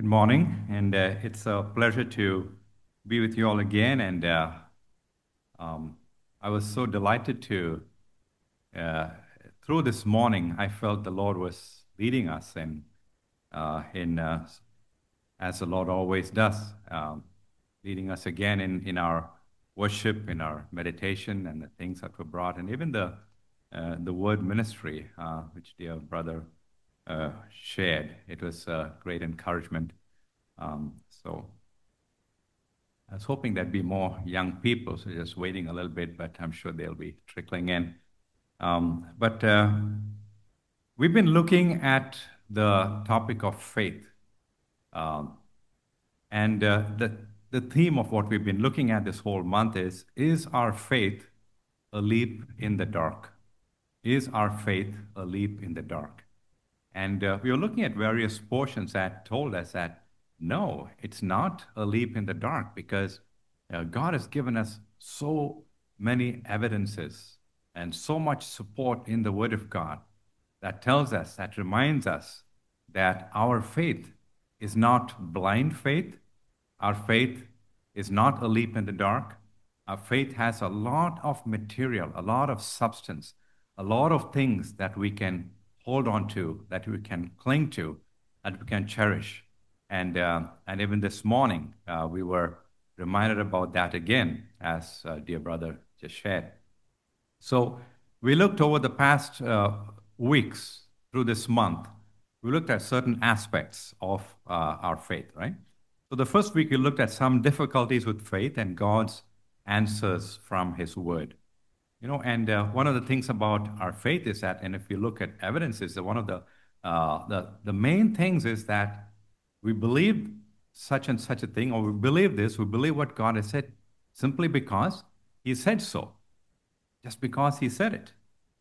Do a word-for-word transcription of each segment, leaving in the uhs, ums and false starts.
Good morning, and uh, it's a pleasure to be with you all again. And uh, um, I was so delighted to, uh, through this morning, I felt the Lord was leading us, and uh, in uh, as the Lord always does, um, leading us again in in our worship, in our meditation, and the things that were brought, and even the uh, the word ministry, uh, which dear brother uh, shared. It was a great encouragement. Um, so I was hoping there'd be more young people, so just waiting a little bit, but I'm sure they'll be trickling in. Um, but uh, we've been looking at the topic of faith. Um, and uh, the, the theme of what we've been looking at this whole month is, is our faith a leap in the dark? Is our faith a leap in the dark? And uh, we were looking at various portions that told us that no, it's not a leap in the dark, because uh, God has given us so many evidences and so much support in the Word of God that tells us, that reminds us that our faith is not blind faith. Our faith is not a leap in the dark. Our faith has a lot of material, a lot of substance, a lot of things that we can hold on to, that we can cling to, that we can cherish. And, uh, and even this morning, uh, we were reminded about that again, as uh, dear brother just shared. So we looked over the past uh, weeks through this month, we looked at certain aspects of uh, our faith, right? So the first week, we looked at some difficulties with faith and God's answers from his word. You know, and uh, one of the things about our faith is that, and if you look at evidence, is that one of the, uh, the, the main things is that we believe such and such a thing, or we believe this, we believe what God has said simply because he said so, just because he said it.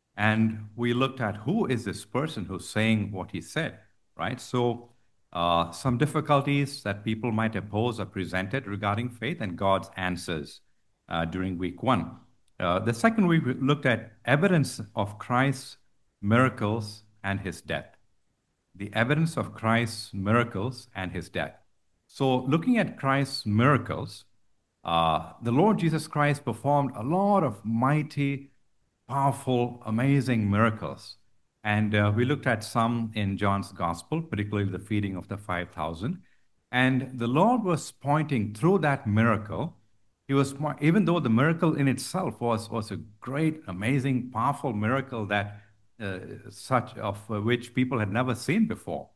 And we looked at who is this person who's saying what he said, right? So uh, some difficulties that people might oppose are presented regarding faith and God's answers uh, during week one. Uh, the second week, we looked at evidence of Christ's miracles and his death. The evidence of Christ's miracles and his death. So looking at Christ's miracles, uh, the Lord Jesus Christ performed a lot of mighty, powerful, amazing miracles. And uh, we looked at some in John's Gospel, particularly the feeding of the five thousand. And the Lord was pointing through that miracle. He was, even though the miracle in itself was, was a great, amazing, powerful miracle that uh, such of uh, which people had never seen before.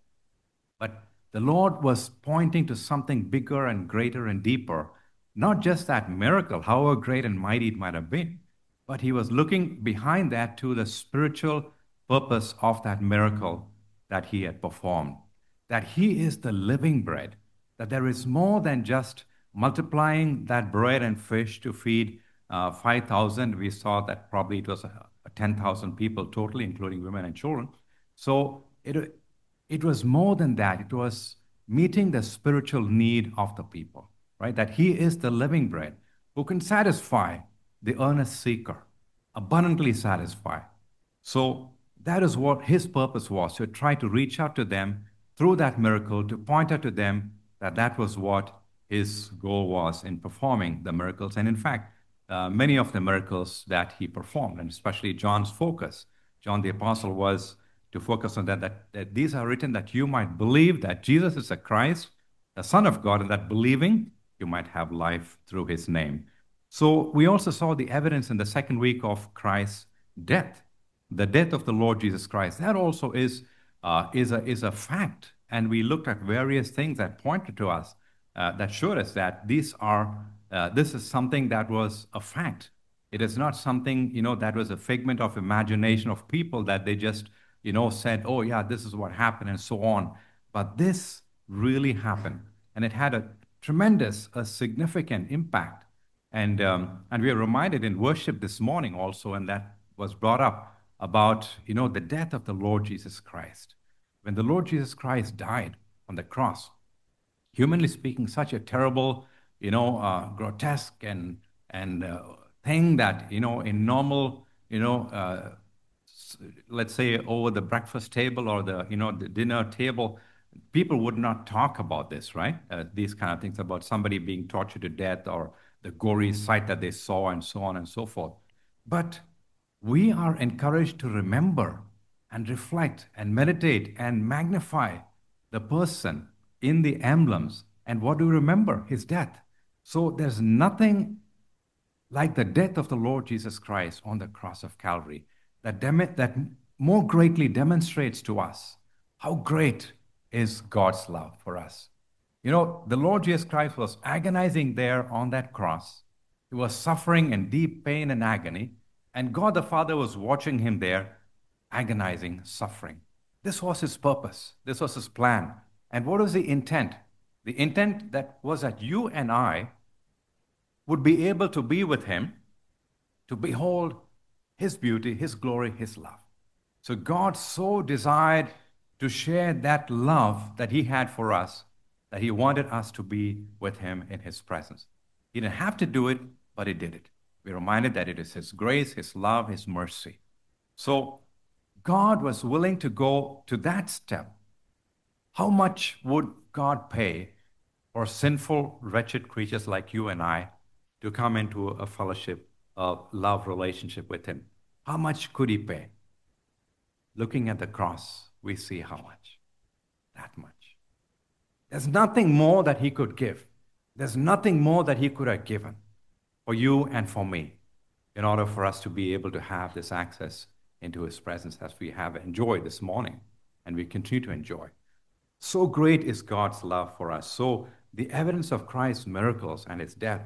But the Lord was pointing to something bigger and greater and deeper, not just that miracle, however great and mighty it might have been, but he was looking behind that to the spiritual purpose of that miracle that he had performed, that he is the living bread, that there is more than just multiplying that bread and fish to feed uh, five thousand. We saw that probably it was a, a ten thousand people totally, including women and children. So it, it was more than that. It was meeting the spiritual need of the people, right? That he is the living bread who can satisfy the earnest seeker, abundantly satisfy. So that is what his purpose was, to try to reach out to them through that miracle, to point out to them that that was what his goal was in performing the miracles. And in fact, uh, many of the miracles that he performed, and especially John's focus, John the Apostle, was to focus on that, that, that these are written that you might believe that Jesus is the Christ, the Son of God, and that believing you might have life through his name. So we also saw the evidence in the second week of Christ's death, the death of the Lord Jesus Christ. That also is, uh, is, a, is a fact. And we looked at various things that pointed to us, uh, that showed us that these are, uh, this is something that was a fact. It is not something, you know, that was a figment of imagination of people that they just, you know, said, oh yeah, this is what happened and so on. But this really happened. And it had a tremendous, a significant impact. And, um, and we are reminded in worship this morning also, and that was brought up about, you know, the death of the Lord Jesus Christ. When the Lord Jesus Christ died on the cross, humanly speaking, such a terrible, you know, uh, grotesque and, and uh, thing that, you know, in normal, you know, uh, let's say over the breakfast table or the, you know, the dinner table, people would not talk about this, right? Uh, these kind of things about somebody being tortured to death or the gory sight that they saw and so on and so forth. But we are encouraged to remember and reflect and meditate and magnify the person in the emblems. And what do we remember? His death. So there's nothing like the death of the Lord Jesus Christ on the cross of Calvary that, dem- that more greatly demonstrates to us how great is God's love for us. You know, the Lord Jesus Christ was agonizing there on that cross. He was suffering in deep pain and agony, and God the Father was watching him there, agonizing, suffering. This was his purpose. This was his plan. And what was the intent? The intent that was that you and I would be able to be with him, to behold his beauty, his glory, his love. So God so desired to share that love that he had for us, that he wanted us to be with him in his presence. He didn't have to do it, but he did it. We're reminded that it is his grace, his love, his mercy. So God was willing to go to that step. How much would God pay for sinful, wretched creatures like you and I to come into a fellowship, a love relationship with him? How much could he pay? Looking at the cross, we see how much. That much. There's nothing more that he could give. There's nothing more that he could have given for you and for me in order for us to be able to have this access into his presence as we have enjoyed this morning and we continue to enjoy. So great is God's love for us. So the evidence of Christ's miracles and his death.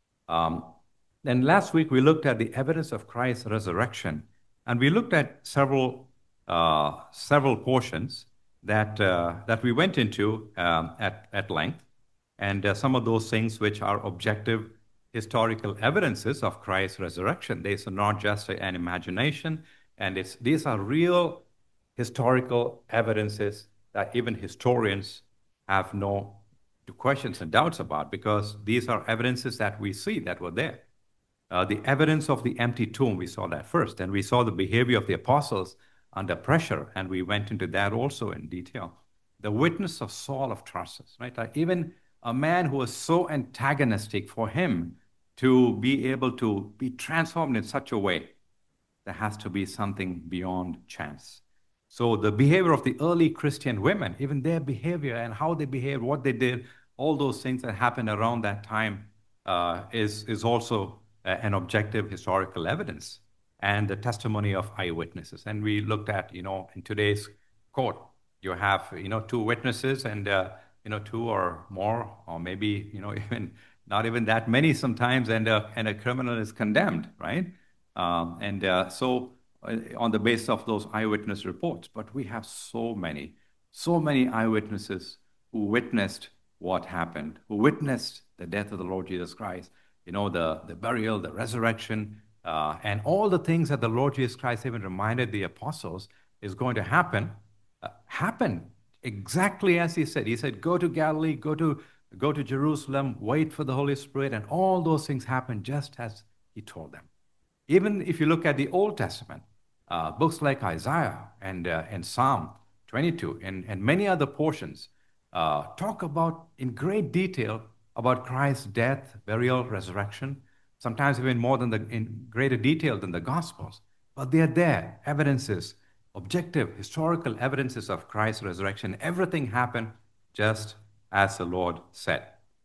Um, then last week we looked at the evidence of Christ's resurrection, and we looked at several uh, several portions that uh, that we went into um, at at length, and uh, some of those things which are objective historical evidences of Christ's resurrection. These are not just an imagination, and it's these are real historical evidences that even historians have no questions and doubts about, because these are evidences that we see that were there. Uh, the evidence of the empty tomb, we saw that first, and we saw the behavior of the apostles under pressure, and we went into that also in detail. The witness of Saul of Tarsus, right? Like even a man who was so antagonistic, for him to be able to be transformed in such a way, there has to be something beyond chance. So the behavior of the early Christian women, even their behavior and how they behaved, what they did, all those things that happened around that time uh, is, is also uh, an objective historical evidence, and the testimony of eyewitnesses. And we looked at, you know, in today's court, you have, you know, two witnesses and, uh, you know, two or more, or maybe, you know, even not even that many sometimes, and, uh, and a criminal is condemned, right? Um, and uh, so uh, on the basis of those eyewitness reports, but we have so many, so many eyewitnesses who witnessed what happened, who witnessed the death of the Lord Jesus Christ, you know, the, the burial, the resurrection, uh, and all the things that the Lord Jesus Christ even reminded the apostles is going to happen, uh, happened exactly as he said. He said, go to Galilee, go to, go to Jerusalem, wait for the Holy Spirit, and all those things happened just as he told them. Even if you look at the Old Testament, uh, books like Isaiah and, uh, and Psalm twenty-two and, and many other portions, Uh, talk about in great detail about Christ's death, burial, resurrection, sometimes even more than the, in greater detail than the Gospels. But they are there, evidences, objective, historical evidences of Christ's resurrection. Everything happened just as the Lord said.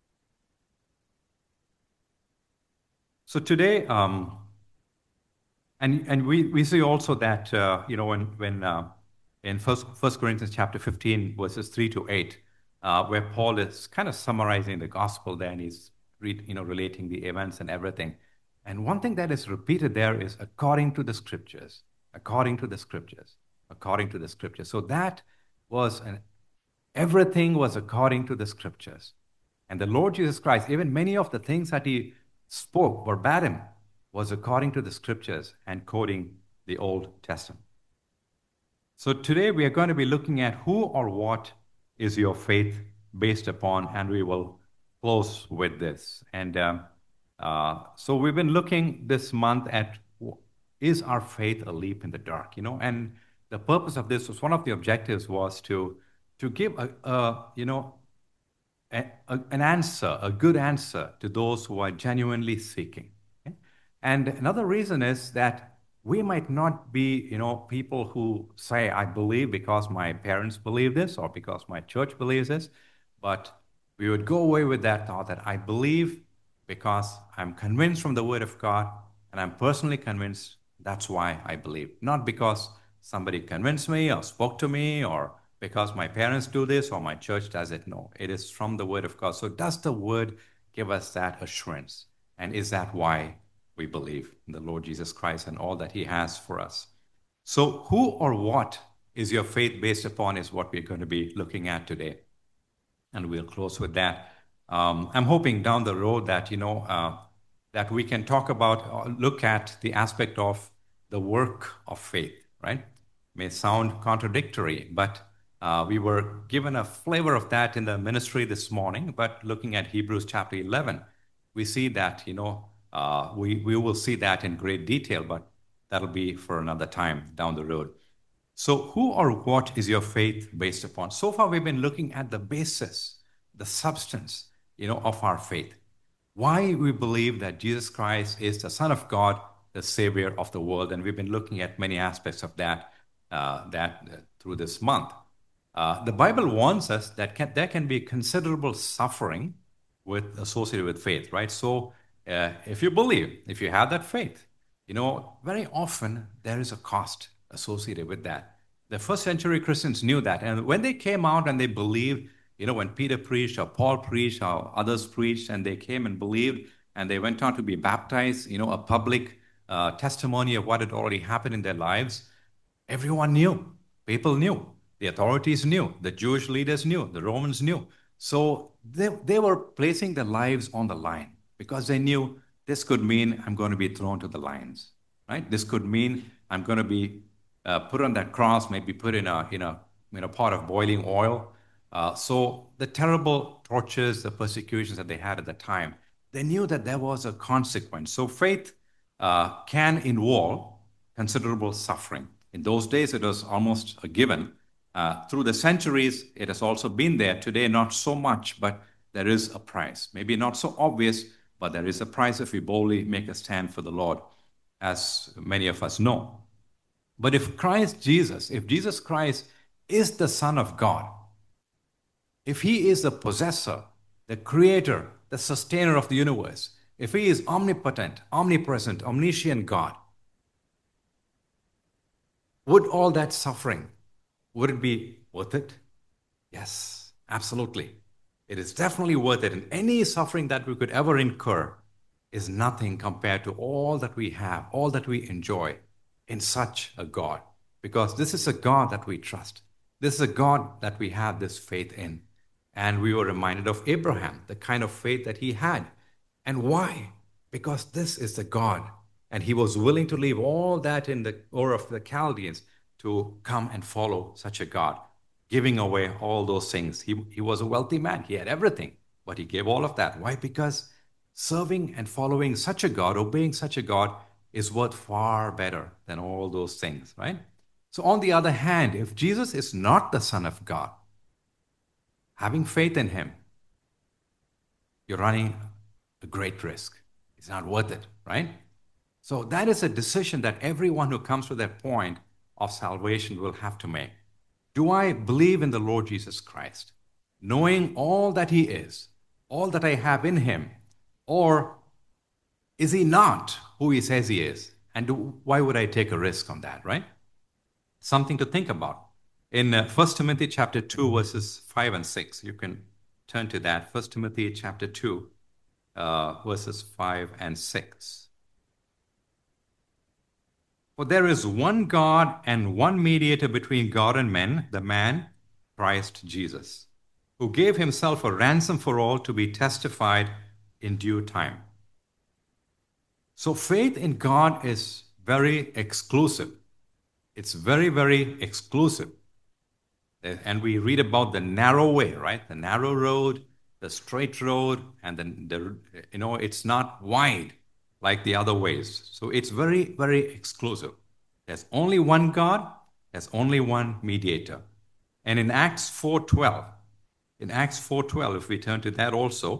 So today, um, and, and we, we see also that, uh, you know, when, when uh, in First, First Corinthians chapter fifteen, verses three to eight, Uh, where Paul is kind of summarizing the gospel there, and he's re- you know, relating the events and everything. And one thing that is repeated there is according to the scriptures, according to the scriptures, according to the scriptures. So that was, an, everything was according to the scriptures. And the Lord Jesus Christ, even many of the things that he spoke verbatim, was according to the scriptures and quoting the Old Testament. So today we are going to be looking at who or what is your faith based upon, and we will close with this. And um, uh, so we've been looking this month at, is our faith a leap in the dark? You know, and the purpose of this was, one of the objectives was to to give a, a you know, a, a, an answer, a good answer to those who are genuinely seeking. Okay? And another reason is that we might not be, you know, people who say, I believe because my parents believe this or because my church believes this, but we would go away with that thought that I believe because I'm convinced from the Word of God and I'm personally convinced that's why I believe. Not because somebody convinced me or spoke to me or because my parents do this or my church does it. No, it is from the Word of God. So, does the Word give us that assurance? And is that why we believe in the Lord Jesus Christ and all that He has for us? So, who or what is your faith based upon is what we're going to be looking at today. And we'll close with that. Um, I'm hoping down the road that, you know, uh, that we can talk about, uh, look at the aspect of the work of faith, right? May sound contradictory, but uh, we were given a flavor of that in the ministry this morning. But looking at Hebrews chapter eleven, we see that, you know, uh, we, we will see that in great detail, but that'll be for another time down the road. So, who or what is your faith based upon? So far, we've been looking at the basis, the substance, you know, of our faith. Why we believe that Jesus Christ is the Son of God, the Savior of the world, and we've been looking at many aspects of that uh, that uh, through this month. Uh, the Bible warns us that can, there can be considerable suffering with associated with faith, right? So, uh, if you believe, if you have that faith, you know, very often there is a cost associated with that. The first century Christians knew that. And when they came out and they believed, you know, when Peter preached or Paul preached or others preached and they came and believed and they went on to be baptized, you know, a public uh, testimony of what had already happened in their lives, everyone knew. People knew. The authorities knew. The Jewish leaders knew. The Romans knew. So they, they were placing their lives on the line because they knew this could mean I'm going to be thrown to the lions, right? This could mean I'm going to be uh, put on that cross, maybe put in a, in a, in a pot of boiling oil. Uh, so the terrible tortures, the persecutions that they had at the time, they knew that there was a consequence. So faith uh, can involve considerable suffering. In those days, it was almost a given. Uh, through the centuries, it has also been there. Today, not so much, but there is a price. Maybe not so obvious, but there is a price if we boldly make a stand for the Lord, as many of us know. But if Christ Jesus, if Jesus Christ is the Son of God, if He is the possessor, the creator, the sustainer of the universe, if He is omnipotent, omnipresent, omniscient God, would all that suffering, would it be worth it? Yes, absolutely. It is definitely worth it. And any suffering that we could ever incur is nothing compared to all that we have, all that we enjoy in such a God. Because this is a God that we trust. This is a God that we have this faith in. And we were reminded of Abraham, the kind of faith that he had. And why? Because this is the God. And he was willing to leave all that in the Ur of the Chaldeans to come and follow such a God, giving away all those things. He, he was a wealthy man. He had everything, but he gave all of that. Why? Because serving and following such a God, obeying such a God, is worth far better than all those things, right? So on the other hand, if Jesus is not the Son of God, having faith in Him, you're running a great risk. It's not worth it, right? So that is a decision that everyone who comes to that point of salvation will have to make. Do I believe in the Lord Jesus Christ, knowing all that He is, all that I have in Him, or is He not who He says He is? And do, why would I take a risk on that, right? Something to think about. In uh, First Timothy chapter two, verses five and six, you can turn to that. First Timothy chapter two, uh, verses five and six. For there is one God and one mediator between God and men, the man, Christ Jesus, who gave Himself a ransom for all to be testified in due time. So faith in God is very exclusive. It's very, very exclusive. And we read about the narrow way, right? The narrow road, the straight road, and then the, you know, it's not wide like the other ways. So it's very, very exclusive. There's only one God, there's only one mediator. And in Acts four twelve, in Acts four twelve, if we turn to that also,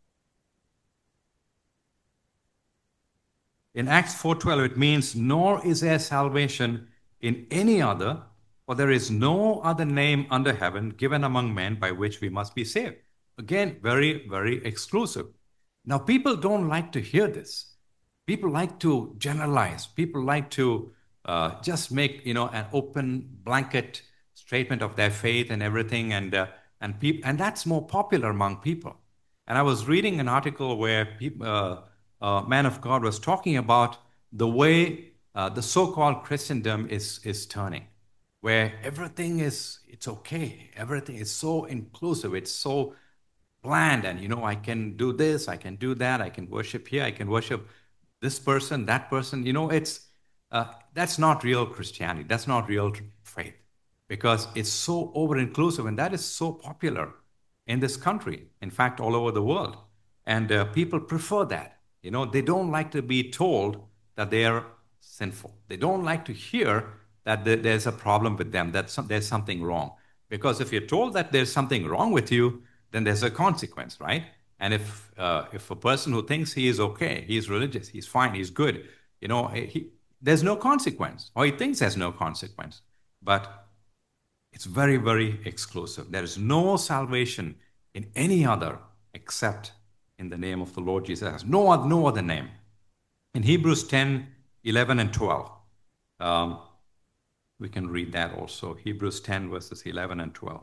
in Acts four twelve, it means, nor is there salvation in any other, for there is no other name under heaven given among men by which we must be saved. Again, very, very exclusive. Now, people don't like to hear this. People like to generalize. People like to uh, just make, you know, an open blanket statement of their faith and everything, and uh, and people, and that's more popular among people. And I was reading an article where people, uh, a man of God was talking about the way uh, the so-called Christendom is is turning, where everything is it's okay, everything is so inclusive, it's so bland, and you know, I can do this, I can do that, I can worship here, I can worship this person, that person. You know, it's uh, that's not real Christianity. That's not real faith, because it's so over-inclusive, and that is so popular in this country. In fact, all over the world, and uh, people prefer that. You know, they don't like to be told that they are sinful. They don't like to hear that there's a problem with them, that some, there's something wrong. Because if you're told that there's something wrong with you, then there's a consequence, right? And if uh, if a person who thinks he is okay, he's religious, he's fine, he's good, you know, he, there's no consequence, or he thinks there's no consequence. But it's very, very exclusive. There is no salvation in any other except in the name of the Lord Jesus. No other, no other name. In Hebrews ten, eleven, and twelve, um, we can read that also. Hebrews ten, verses eleven and twelve.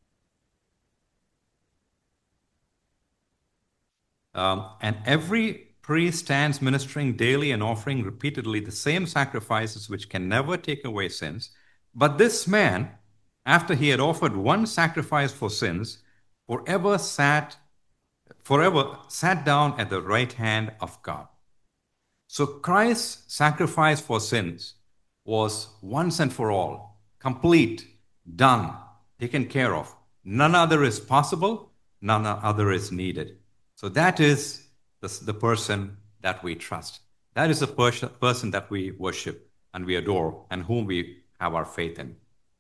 Um, and every priest stands ministering daily and offering repeatedly the same sacrifices which can never take away sins. But this man, after he had offered one sacrifice for sins, forever sat, forever sat down at the right hand of God. So Christ's sacrifice for sins was once and for all, complete, done, taken care of. None other is possible, none other is needed. So that is the, the person that we trust. That is the pers- person that we worship and we adore and whom we have our faith in.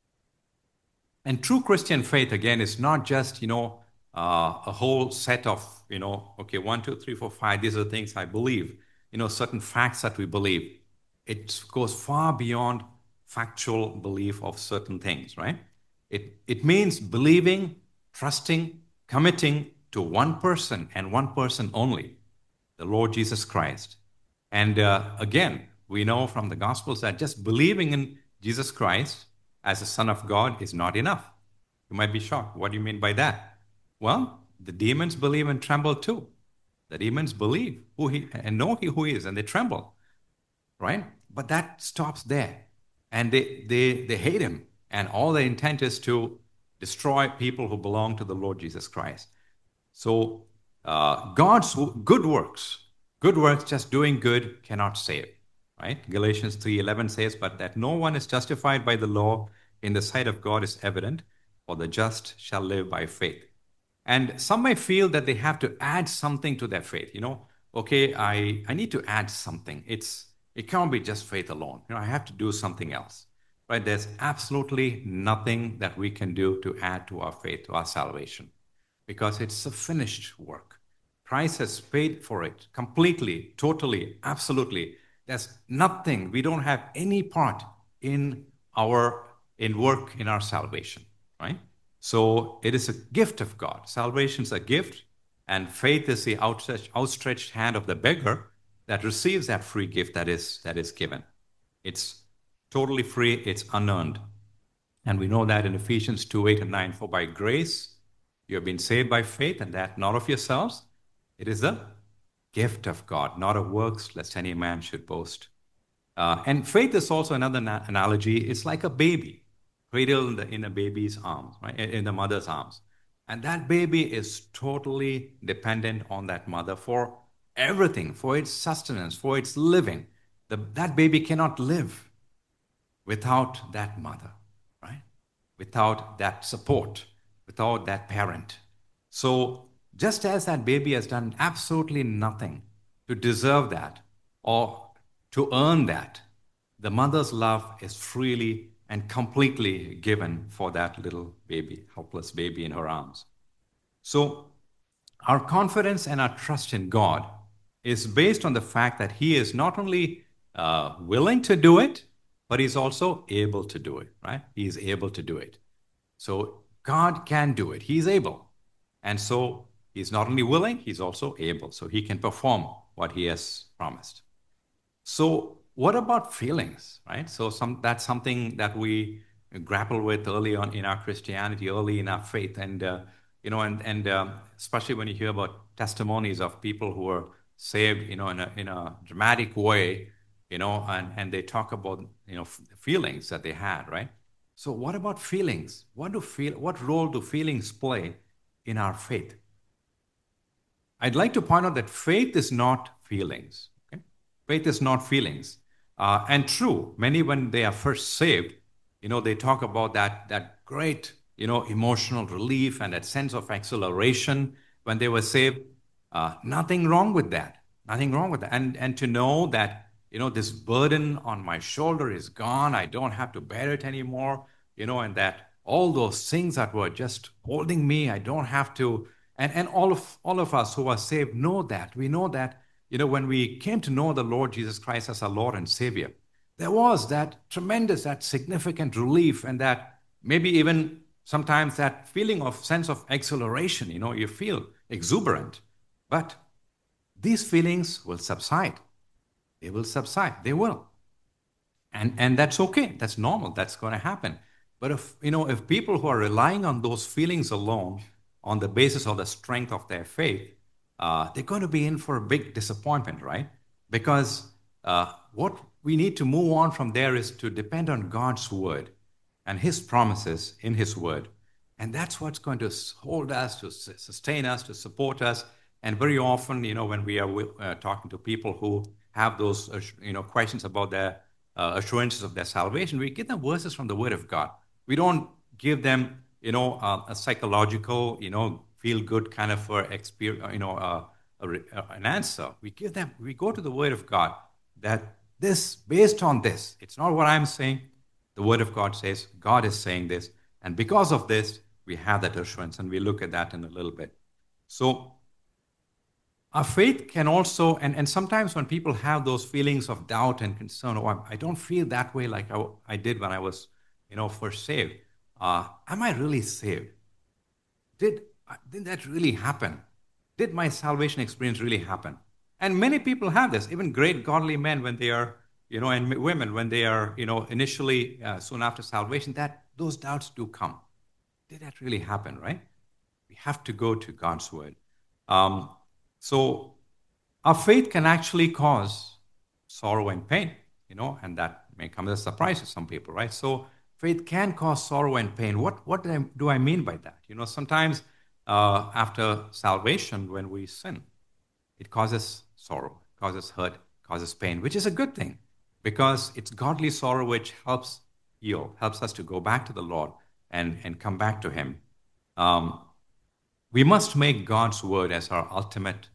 And true Christian faith, again, is not just, you know, uh, a whole set of, you know, okay, one, two, three, four, five, these are the things I believe, you know, certain facts that we believe. It goes far beyond factual belief of certain things, right? It, it means believing, trusting, committing to one person and one person only, the Lord Jesus Christ. And uh, again, we know from the Gospels that just believing in Jesus Christ as the Son of God is not enough. You might be shocked. What do you mean by that? Well, the demons believe and tremble too. The demons believe who he and know who he is, and they tremble, right? But that stops there. And they, they, they hate him. And all their intent is to destroy people who belong to the Lord Jesus Christ. So uh, God's good works, good works, just doing good cannot save, right? Galatians three eleven says, but that no one is justified by the law in the sight of God is evident, for the just shall live by faith. And some may feel that they have to add something to their faith. You know, okay, I, I need to add something. It's It can't be just faith alone. You know, I have to do something else, right? There's absolutely nothing that we can do to add to our faith, to our salvation, because it's a finished work. Christ has paid for it completely, totally, absolutely. There's nothing. We don't have any part in our in work in our salvation, right? So it is a gift of God. Salvation is a gift, and faith is the outstretched, outstretched hand of the beggar that receives that free gift that is that is given. It's totally free. It's unearned, and we know that in Ephesians two eight and nine. For by grace you have been saved by faith, and that not of yourselves. It is the gift of God, not of works, lest any man should boast. Uh, and faith is also another na- analogy. It's like a baby, cradled in, the, in a baby's arms, right? In the mother's arms. And that baby is totally dependent on that mother for everything, for its sustenance, for its living. The, that baby cannot live without that mother, right? Without that support, without that parent. So just as that baby has done absolutely nothing to deserve that or to earn that, the mother's love is freely and completely given for that little baby, helpless baby in her arms. So our confidence and our trust in God is based on the fact that He is not only uh, willing to do it, but He's also able to do it, right? He is able to do it. So God can do it. He's able. And so He's not only willing, He's also able. So He can perform what He has promised. So what about feelings, right? So some that's something that we grapple with early on in our Christianity, early in our faith, and uh, you know, and and um, especially when you hear about testimonies of people who are saved, you know, in a in a dramatic way, you know, and and they talk about you know f- feelings that they had, right? So what about feelings? What do feel? What role do feelings play in our faith? I'd like to point out that faith is not feelings. Okay? Faith is not feelings. Uh, and true, many when they are first saved, you know, they talk about that that great, you know, emotional relief and that sense of exhilaration when they were saved. Uh, nothing wrong with that. Nothing wrong with that. And and to know that, you know, this burden on my shoulder is gone. I don't have to bear it anymore. You know, and that all those things that were just holding me, I don't have to and, and all of all of us who are saved know that. We know that, you know, when we came to know the Lord Jesus Christ as our Lord and Savior, there was that tremendous, that significant relief, and that maybe even sometimes that feeling of sense of exhilaration, you know, you feel exuberant. But these feelings will subside. They will subside. They will. And and that's okay. That's normal. That's going to happen. But if you know, if people who are relying on those feelings alone on the basis of the strength of their faith, uh, they're going to be in for a big disappointment, right? Because uh, what we need to move on from there is to depend on God's word and His promises in His word. And that's what's going to hold us, to sustain us, to support us. And very often, you know, when we are uh, talking to people who have those, uh, you know, questions about their uh, assurances of their salvation, we give them verses from the Word of God. We don't give them, you know, uh, a psychological, you know, feel good kind of uh, experience, you know, uh, a, uh, an answer. We give them, we go to the Word of God that this, based on this, it's not what I'm saying. The Word of God says, God is saying this. And because of this, we have that assurance, and we look at that in a little bit. So our faith can also, and, and sometimes when people have those feelings of doubt and concern, oh, I, I don't feel that way like I, I did when I was, you know, first saved. Uh, am I really saved? Did, did that really happen? Did my salvation experience really happen? And many people have this, even great godly men when they are, you know, and women when they are, you know, initially, uh, soon after salvation, that those doubts do come. Did that really happen, right? We have to go to God's word. Um, so our faith can actually cause sorrow and pain, you know, and that may come as a surprise to some people, right? So faith can cause sorrow and pain. What what do I, do I mean by that? You know, sometimes uh, after salvation, when we sin, it causes sorrow, causes hurt, causes pain, which is a good thing because it's godly sorrow which helps heal, helps us to go back to the Lord and, and come back to Him. Um, we must make God's word as our ultimate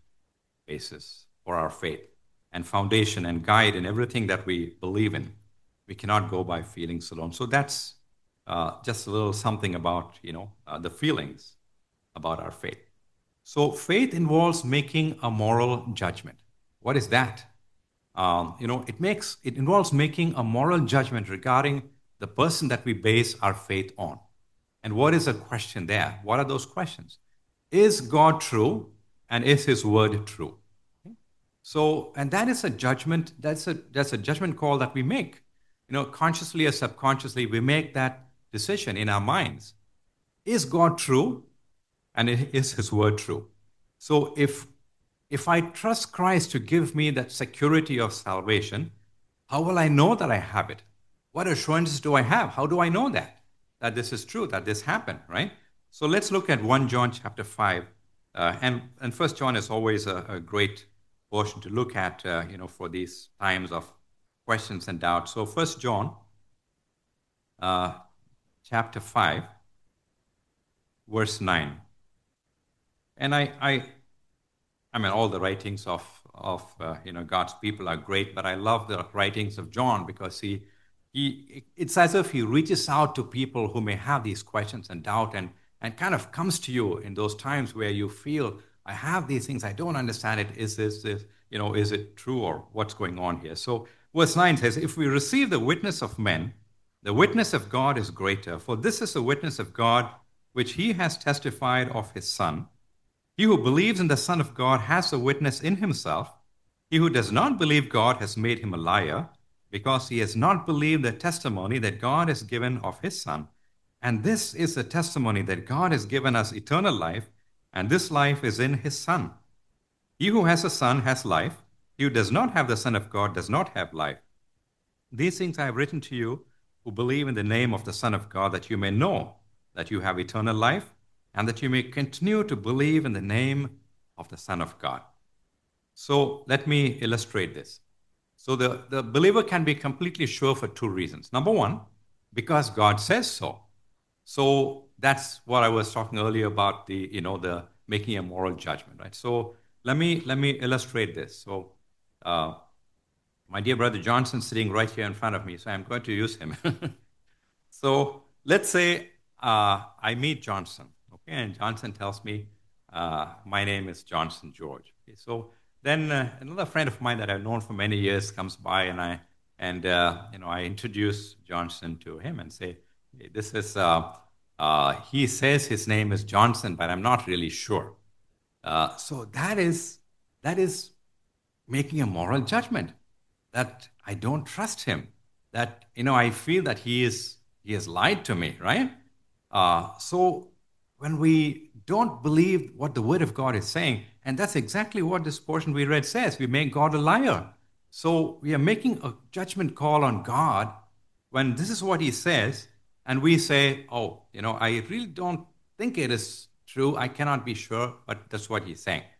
basis for our faith and foundation and guide in everything that we believe in. We cannot go by feelings alone. So that's uh, just a little something about, you know, uh, the feelings about our faith. So faith involves making a moral judgment. What is that? Um, you know, it makes it involves making a moral judgment regarding the person that we base our faith on. And what is the question there? What are those questions? Is God true, and is His word true? Okay? So, and that is a judgment. That's a that's a judgment call that we make. You know, consciously or subconsciously, we make that decision in our minds. Is God true, and is His word true? So, if if I trust Christ to give me that security of salvation, how will I know that I have it? What assurances do I have? How do I know that? That this is true, that this happened, right? So let's look at First John chapter five. Uh, and, and First John is always a, a great portion to look at, uh, you know, for these times of questions and doubts. So First John uh, chapter five, verse nine. And I, I, I mean, all the writings of, of uh, you know, God's people are great, but I love the writings of John because he He, it's as if he reaches out to people who may have these questions and doubt and, and kind of comes to you in those times where you feel, I have these things, I don't understand it. Is this, this, you know, is it true or what's going on here? So verse nine says, if we receive the witness of men, the witness of God is greater, for this is the witness of God which he has testified of his Son. He who believes in the Son of God has a witness in himself. He who does not believe God has made him a liar, because he has not believed the testimony that God has given of his Son. And this is the testimony that God has given us eternal life, and this life is in his Son. He who has a Son has life. He who does not have the Son of God does not have life. These things I have written to you who believe in the name of the Son of God, that you may know that you have eternal life, and that you may continue to believe in the name of the Son of God. So let me illustrate this. So the, the believer can be completely sure for two reasons. Number one, because God says so. So that's what I was talking earlier about, the, you know, the making a moral judgment, right? So let me, let me illustrate this. So uh, my dear brother Johnson sitting right here in front of me, so I'm going to use him. So let's say uh, I meet Johnson, okay, and Johnson tells me, uh, my name is Johnson George. Okay, so then uh, another friend of mine that I've known for many years comes by, and I and uh, you know I introduce Johnson to him and say, hey, "This is uh, uh, he says his name is Johnson, but I'm not really sure." Uh, so that is that is making a moral judgment that I don't trust him. That you know I feel that he is he has lied to me, right? Uh, so when we don't believe what the Word of God is saying, and that's exactly what this portion we read says, we make God a liar. So we are making a judgment call on God when this is what he says, and we say, oh, you know, I really don't think it is true. I cannot be sure, but that's what he's saying.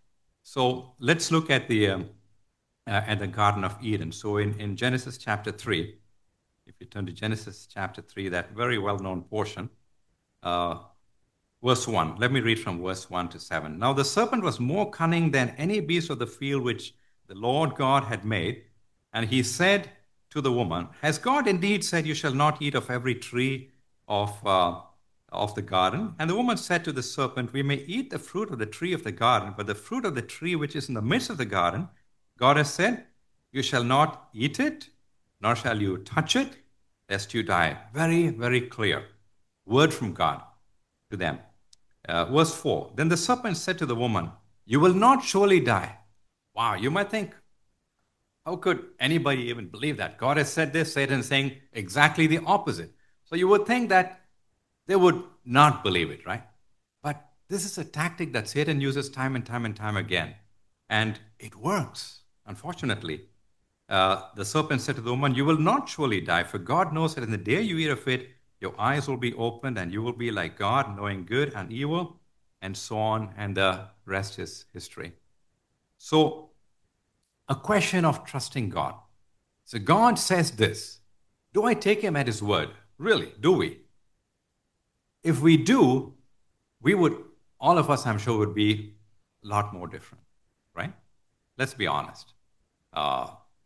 So let's look at the um, uh, at the Garden of Eden. So in, in Genesis chapter three, if you turn to Genesis chapter three, that very well-known portion, uh, verse one. Let me read from verse one to seven. Now the serpent was more cunning than any beast of the field which the Lord God had made. And he said to the woman, has God indeed said, you shall not eat of every tree of, uh, of the garden? And the woman said to the serpent, we may eat the fruit of the tree of the garden, but the fruit of the tree which is in the midst of the garden, God has said, you shall not eat it, nor shall you touch it, lest you die. Very, very clear word from God to them. Uh, verse four, then the serpent said to the woman, you will not surely die. Wow, you might think, how could anybody even believe that? God has said this, Satan is saying exactly the opposite. So you would think that they would not believe it, right? But this is a tactic that Satan uses time and time and time again. And it works, unfortunately. Uh, the serpent said to the woman, you will not surely die, for God knows that in the day you eat of it, your eyes will be opened and you will be like God, knowing good and evil, and so on, and the rest is history. So, a question of trusting God. So God says this. Do I take him at his word? Really, do we? If we do, we would, all of us, I'm sure, would be a lot more different, right? Let's be honest. Uh,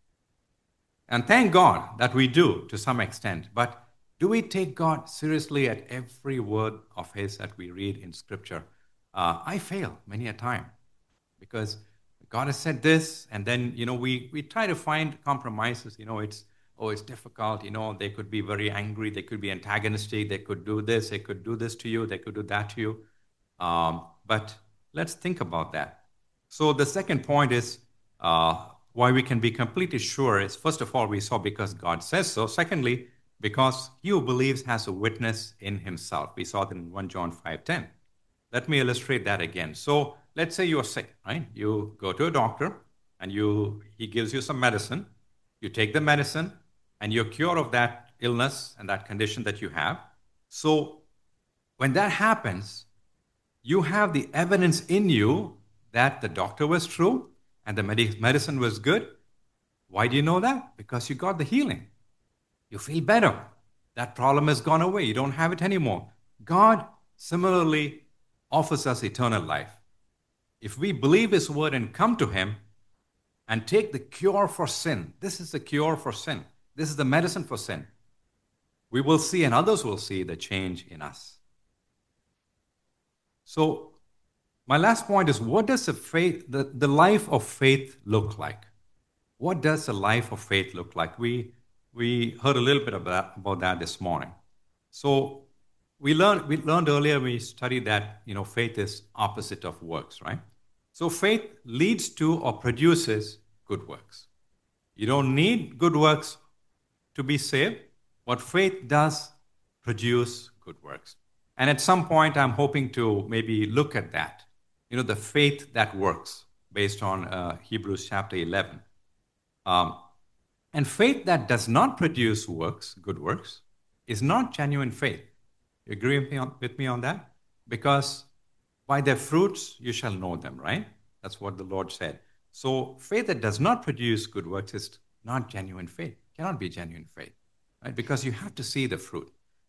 and thank God that we do to some extent, but do we take God seriously at every word of his that we read in Scripture? Uh, I fail many a time because God has said this, and then, you know, we, we try to find compromises. You know, it's, oh, it's difficult. You know, they could be very angry. They could be antagonistic. They could do this. They could do this to you. They could do that to you. Um, but let's think about that. So the second point is uh, why we can be completely sure is, first of all, we saw because God says so. Secondly, because he who believes has a witness in himself. We saw that in First John five ten. Let me illustrate that again. So let's say you're sick, right? You go to a doctor and you he gives you some medicine. You take the medicine and you're cured of that illness and that condition that you have. So when that happens, you have the evidence in you that the doctor was true and the med- medicine was good. Why do you know that? Because you got the healing. You feel better. That problem has gone away. You don't have it anymore. God similarly offers us eternal life. If we believe his word and come to him and take the cure for sin, this is the cure for sin. This is the medicine for sin. we will see and others will see the change in us. So my last point is, what does the faith, the, the life of faith look like? What does the life of faith look like? We, we heard a little bit about, about that this morning. So we learned, we learned earlier, we studied that, you know, faith is opposite of works, right? So faith leads to or produces good works. You don't need good works to be saved. What faith does produce good works. And at some point, I'm hoping to maybe look at that. You know, the faith that works, based on uh, Hebrews chapter eleven. Um, and faith that does not produce works, good works, is not genuine faith. You agree with me on, with me on that? Because by their fruits you shall know them, right? That's what the Lord said. So faith that does not produce good works is not genuine faith. Cannot be genuine faith, right? Because you have to see the fruit.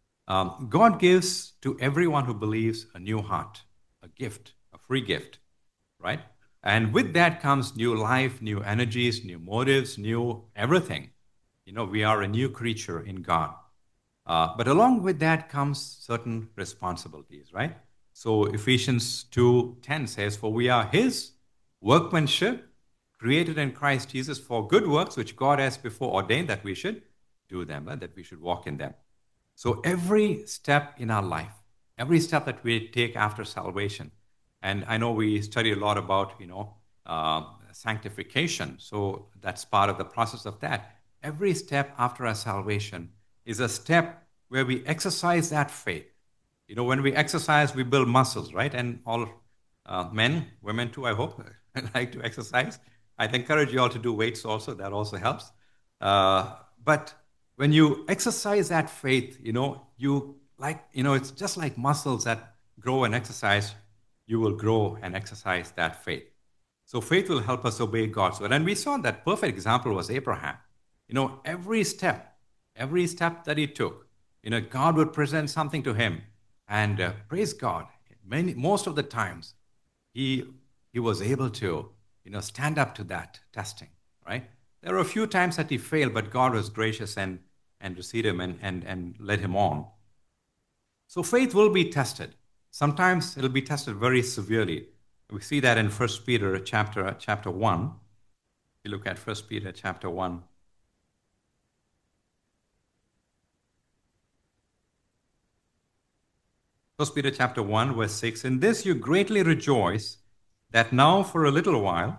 Um, God gives to everyone who believes a new heart, a gift, a free gift, right? And with that comes new life, new energies, new motives, new everything. You know, we are a new creature in God. Uh, but along with that comes certain responsibilities, right? So Ephesians two ten says, for we are his workmanship, created in Christ Jesus for good works, which God has before ordained that we should do them, right? That we should walk in them. So every step in our life, every step that we take after salvation, and I know we study a lot about, you know, uh, sanctification, so that's part of the process of that. Every step after our salvation is a step where we exercise that faith. You know, when we exercise, we build muscles, right? And all uh, men, women too, I hope, like to exercise. I'd encourage you all to do weights also. That also helps. Uh, but when you exercise that faith, you know, you like, you know, it's just like muscles that grow and exercise. You will grow and exercise that faith. So faith will help us obey God's word. And we saw that perfect example was Abraham. You know, every step, every step that he took, you know, God would present something to him. And uh, praise God, many, most of the times, he, he was able to, you know, stand up to that testing, right? There were a few times that he failed, but God was gracious and, and received him and, and, and led him on. So faith will be tested. Sometimes it'll be tested very severely. We see that in First Peter chapter, chapter one. You look at First Peter chapter one. First Peter chapter one, verse six. In this you greatly rejoice, that now for a little while,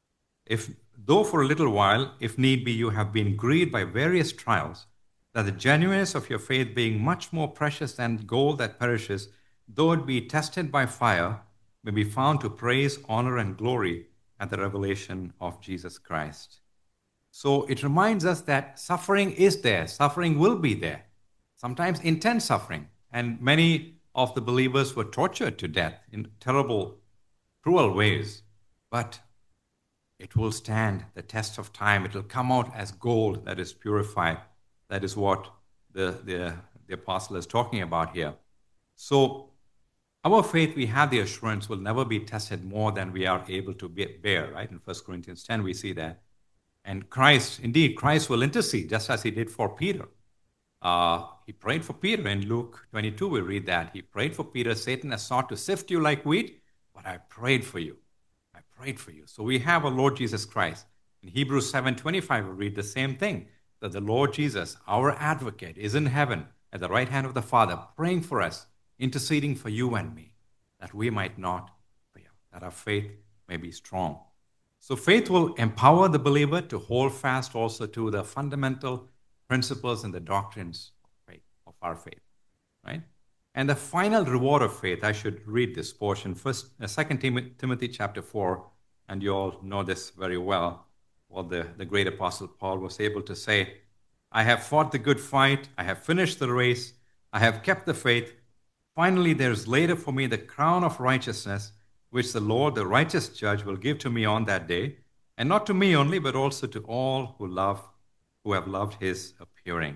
if though for a little while, if need be, you have been grieved by various trials, that the genuineness of your faith, being much more precious than gold that perishes, though it be tested by fire, may be found to praise, honor, and glory at the revelation of Jesus Christ. So it reminds us that suffering is there. Suffering will be there. Sometimes intense suffering. And many of the believers were tortured to death in terrible, cruel ways. But it will stand the test of time. It will come out as gold that is purified. That is what the, the, the apostle is talking about here. So our faith, we have the assurance, will never be tested more than we are able to bear, right? In First Corinthians ten, we see that. And Christ, indeed, Christ will intercede, just as he did for Peter. Uh, he prayed for Peter. In Luke twenty-two, we read that. He prayed for Peter. Satan has sought to sift you like wheat, but I prayed for you. I prayed for you. So we have a Lord Jesus Christ. In Hebrews seven twenty-five, we read the same thing, that the Lord Jesus, our advocate, is in heaven at the right hand of the Father, praying for us, interceding for you and me, that we might not fail, that our faith may be strong. So faith will empower the believer to hold fast also to the fundamental principles and the doctrines of faith, of our faith, right? And the final reward of faith, I should read this portion, First, uh, Second Timothy chapter four, and you all know this very well, what the, the great apostle Paul was able to say, I have fought the good fight, I have finished the race, I have kept the faith. Finally, there is laid up for me the crown of righteousness, which the Lord, the righteous judge, will give to me on that day, and not to me only, but also to all who love, who have loved his appearing.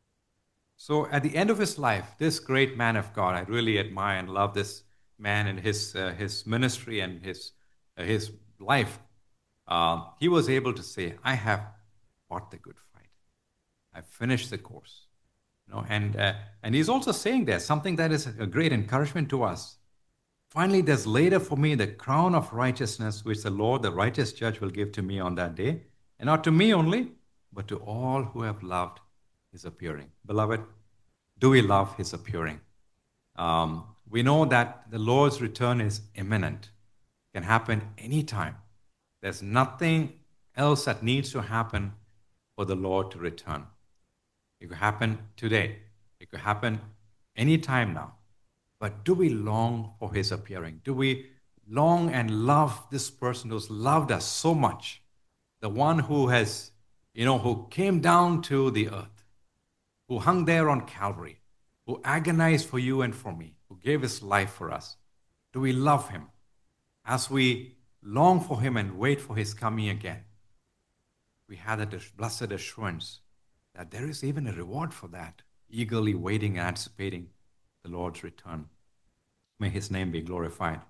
So at the end of his life, this great man of God, I really admire and love this man and his, uh, his ministry and his, uh, his life. Uh, he was able to say, I have fought the good fight. I've finished the course. You know, and, uh, and he's also saying there something that is a great encouragement to us. Finally, there's later for me the crown of righteousness, which the Lord, the righteous judge, will give to me on that day. And not to me only, but to all who have loved his appearing. Beloved, do we love his appearing? Um, we know that the Lord's return is imminent. It can happen anytime. There's nothing else that needs to happen for the Lord to return. It could happen today. It could happen anytime now. But do we long for his appearing? Do we long and love this person who's loved us so much? The one who has, you know, who came down to the earth, who hung there on Calvary, who agonized for you and for me, who gave his life for us. Do we love him as we long for him and wait for his coming again? We have that blessed assurance that there is even a reward for that, eagerly waiting and anticipating the Lord's return. May his name be glorified.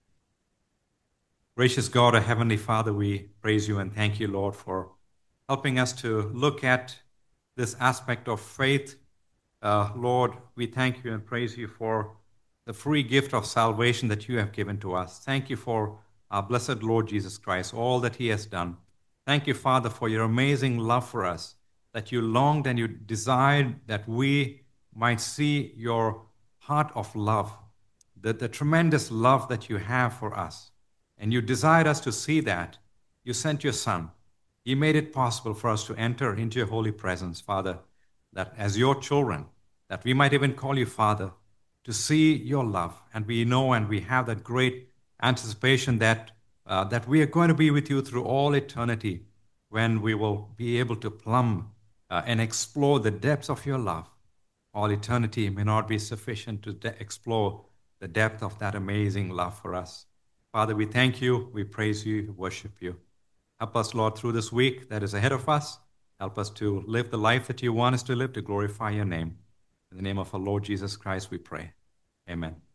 Gracious God, our Heavenly Father, we praise you and thank you, Lord, for helping us to look at this aspect of faith. Uh, Lord, we thank you and praise you for the free gift of salvation that you have given to us. Thank you for our blessed Lord Jesus Christ, all that he has done. Thank you, Father, for your amazing love for us, that you longed and you desired that we might see your heart of love, the, the tremendous love that you have for us. And you desired us to see that. You sent your Son. He made it possible for us to enter into your holy presence, Father, that as your children, that we might even call you Father, to see your love. And we know and we have that great anticipation that, uh, that we are going to be with you through all eternity, when we will be able to plumb uh, and explore the depths of your love. All eternity may not be sufficient to de- explore the depth of that amazing love for us. Father, we thank you, we praise you, worship you. Help us, Lord, through this week that is ahead of us. Help us to live the life that you want us to live, to glorify your name. In the name of our Lord Jesus Christ, we pray. Amen.